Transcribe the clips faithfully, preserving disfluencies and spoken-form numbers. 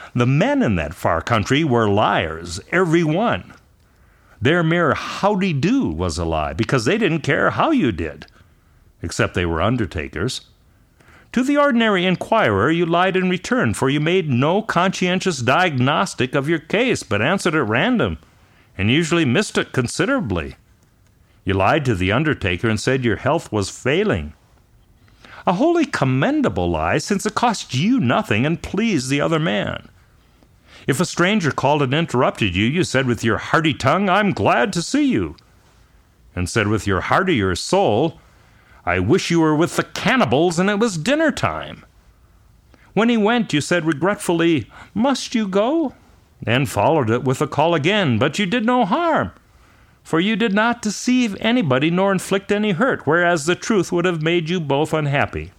The men in that far country were liars, every one. Their mere howdy-do was a lie, because they didn't care how you did, except they were undertakers. To the ordinary inquirer you lied in return, for you made no conscientious diagnostic of your case, but answered at random, and usually missed it considerably. You lied to the undertaker and said your health was failing. A wholly commendable lie, since it cost you nothing and pleased the other man. If a stranger called and interrupted you, you said with your hearty tongue, "I'm glad to see you," and said with your heartier soul, "I wish you were with the cannibals and it was dinner time." When he went, you said regretfully, "Must you go?" and followed it with a call again, but you did no harm, for you did not deceive anybody nor inflict any hurt, whereas the truth would have made you both unhappy.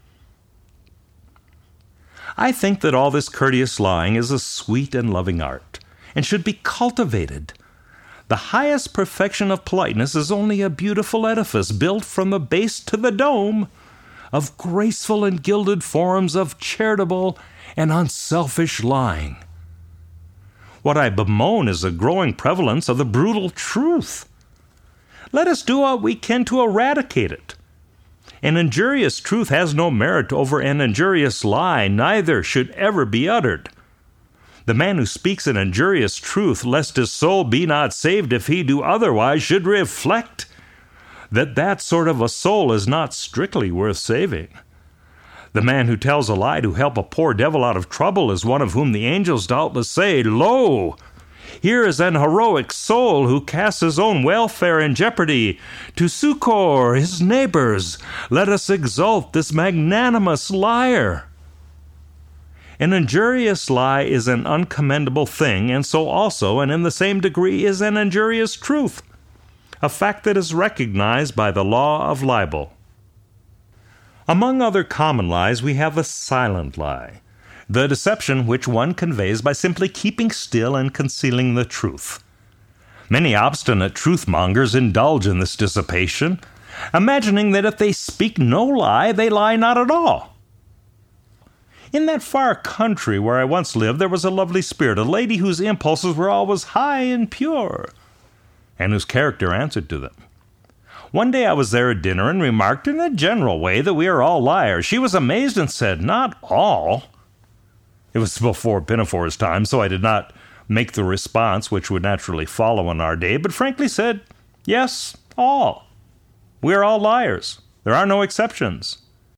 I think that all this courteous lying is a sweet and loving art, and should be cultivated. The highest perfection of politeness is only a beautiful edifice built from the base to the dome of graceful and gilded forms of charitable and unselfish lying. What I bemoan is the growing prevalence of the brutal truth. Let us do what we can to eradicate it. An injurious truth has no merit over an injurious lie, neither should ever be uttered. The man who speaks an injurious truth, lest his soul be not saved if he do otherwise, should reflect that that sort of a soul is not strictly worth saving. The man who tells a lie to help a poor devil out of trouble is one of whom the angels doubtless say, "Lo, here is an heroic soul who casts his own welfare in jeopardy to succor his neighbors. Let us exalt this magnanimous liar." An injurious lie is an uncommendable thing, and so also, and in the same degree, is an injurious truth, a fact that is recognized by the law of libel. Among other common lies, we have the silent lie, the deception which one conveys by simply keeping still and concealing the truth. Many obstinate truth-mongers indulge in this dissipation, imagining that if they speak no lie, they lie not at all. In that far country where I once lived, there was a lovely spirit, a lady whose impulses were always high and pure, and whose character answered to them. One day I was there at dinner and remarked in a general way that we are all liars. She was amazed and said, "Not all." It was before Pinafore's time, so I did not make the response which would naturally follow in our day, but frankly said, "Yes, all. We are all liars. There are no exceptions."